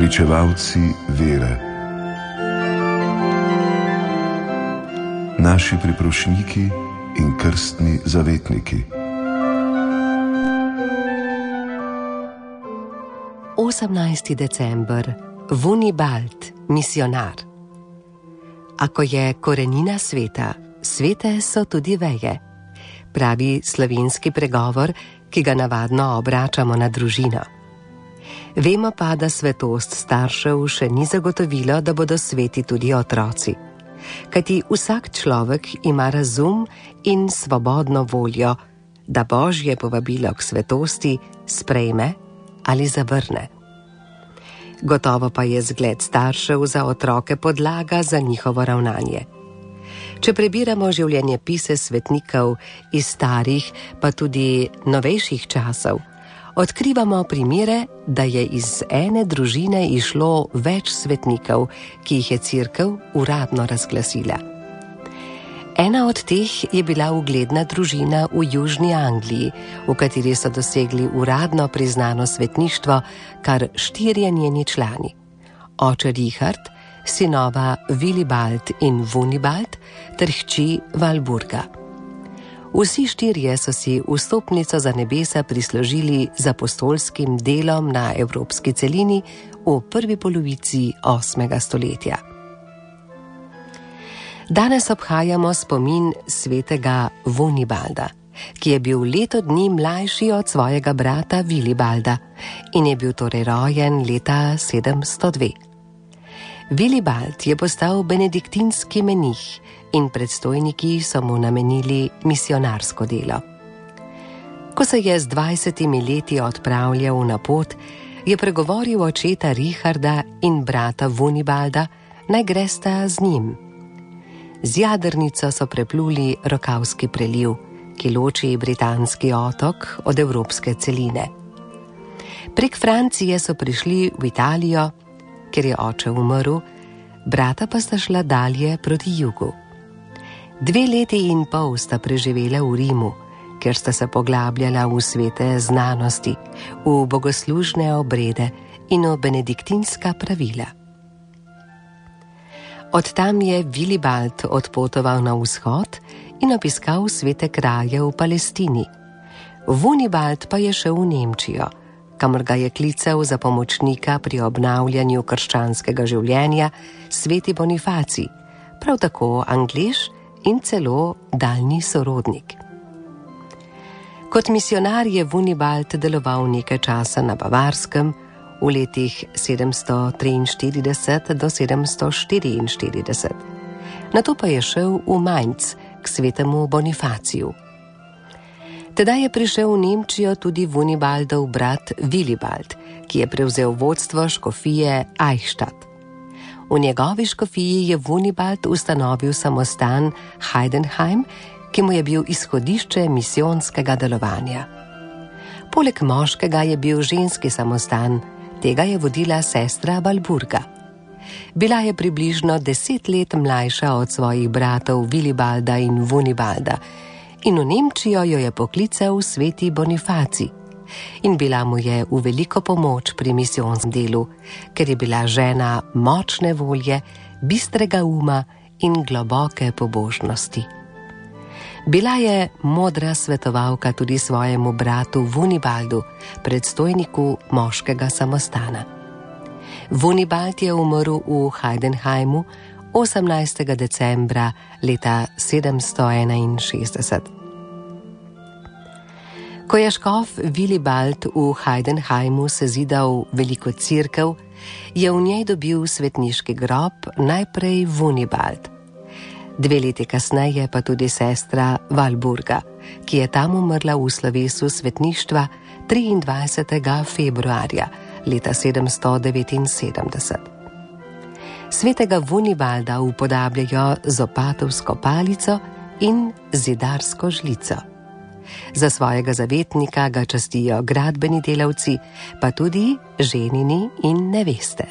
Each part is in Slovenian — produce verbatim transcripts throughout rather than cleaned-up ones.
pričevalci vere, naši priprošniki in krstni zavetniki. osemnajsti december, Vunibald, misionar. Ako je korenina sveta, svete so tudi veje, pravi slovenski pregovor, ki ga navadno obračamo na družino. Vemo pa, da svetost staršev še ni zagotovilo, da bodo sveti tudi otroci. Kajti vsak človek ima razum in svobodno voljo, da Božje povabilo k svetosti sprejme ali zavrne. Gotovo pa je zgled staršev za otroke podlaga za njihovo ravnanje. Če prebiramo življenjepise svetnikov iz starih, pa tudi novejših časov, odkrivamo primere, da je iz ene družine išlo več svetnikov, ki jih je Cerkev uradno razglasila. Ena od teh je bila ugledna družina v Južni Angliji, v kateri so dosegli uradno priznano svetništvo kar štirje njeni člani. Oče Richard, sinova Willibald in Vunibald ter hči Walburga. Vsi štirje so si vstopnico za nebesa prislužili z apostolskim delom na evropski celini v prvi polovici osmega stoletja. Danes obhajamo spomin svetega Vunibalda, ki je bil leto dni mlajši od svojega brata Wilibalda in je bil torej rojen leta sedemsto dve. Willibald je postal benediktinski menih in predstojniki so mu namenili misionarsko delo. Ko se je z dvajsetimi leti odpravljal na pot, je pregovoril očeta Richarda in brata Vunibalda, naj gresta z njim. Z jadrnico so prepluli Rokavski preliv, ki loči britanski otok od evropske celine. Prek Francije so prišli v Italijo, ker je oče umrl, brata pa sta šla dalje proti jugu. Dve leti in pol sta preživela v Rimu, ker sta se poglabljala v svete znanosti, v bogoslužne obrede in v benediktinska pravila. Od tam je Willibald odpotoval na vzhod in obiskal svete kraje v Palestini. Vunibald pa je šel v Nemčijo, kamor ga je klical za pomočnika pri obnavljanju krščanskega življenja sveti Bonifacij, prav tako Anglež in celo daljni sorodnik. Kot misionar je Vunibald deloval nekaj časa na Bavarskem, v letih sedemsto triinštirideset do sedemsto štiriinštirideset. Nato pa je šel v Mainz k svetemu Bonifaciju. Tedaj je prišel v Nemčijo tudi Vunibaldov brat Willibald, ki je prevzel vodstvo škofije Eichstätt. V njegovi škofiji je Vunibald ustanovil samostan Heidenheim, ki mu je bil izhodišče misijonskega delovanja. Poleg moškega je bil ženski samostan, tega je vodila sestra Walburga. Bila je približno deset let mlajša od svojih bratov Wilibalda in Vunibalda in v Nemčijo jo je poklical sveti Bonifacij in bila mu je v veliko pomoč pri misijonskem delu, ker je bila žena močne volje, bistrega uma in globoke pobožnosti. Bila je modra svetovalka tudi svojemu bratu Vunibaldu, predstojniku moškega samostana. Vunibald je umrl v Heidenheimu osemnajstega decembra leta sedemsto enainšestdeset. Ko je škof Willibald v Heidenheimu sezidal veliko cerkev, je v njej dobil svetniški grob najprej Vunibald. Dve leti kasneje pa tudi sestra Walburga, ki je tam umrla v slovesu svetništva triindvajsetega februarja leta sedemsto devetinsedemdeset. Svetega Vunibalda upodabljajo z opatovsko palico in zidarsko žlico. Za svojega zavetnika ga častijo gradbeni delavci, pa tudi ženini in neveste.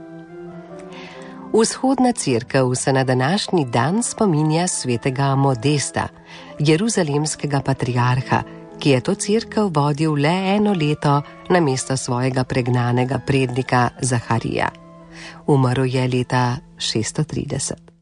Vzhodna cerkev se na današnji dan spominja svetega Modesta, jeruzalemskega patriarha, ki je to cerkev vodil le eno leto namesto svojega pregnanega prednika Zaharija. Umrl je leta šeststo trideset.